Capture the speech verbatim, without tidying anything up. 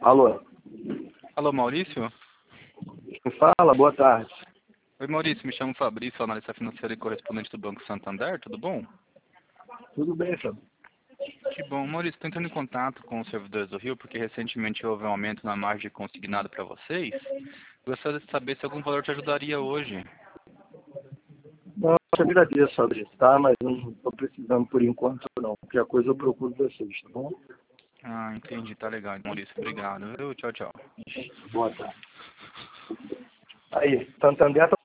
Alô? Alô, Maurício? Quem fala? Boa tarde. Oi, Maurício, me chamo Fabrício, analista financeiro e correspondente do Banco Santander, tudo bom? Tudo bem, Fábio? Que bom. Maurício, estou entrando em contato com os servidores do Rio, porque recentemente houve um aumento na margem consignada para vocês. Gostaria de saber se algum valor te ajudaria hoje. Não, eu te agradeço, Fabrício, tá? Mas eu não estou precisando por enquanto, não. Qualquer coisa eu procuro vocês, tá bom? Ah, entendi, tá legal, Maurício, obrigado. Viu? Tchau, tchau. Boa tarde. Aí, Santander tá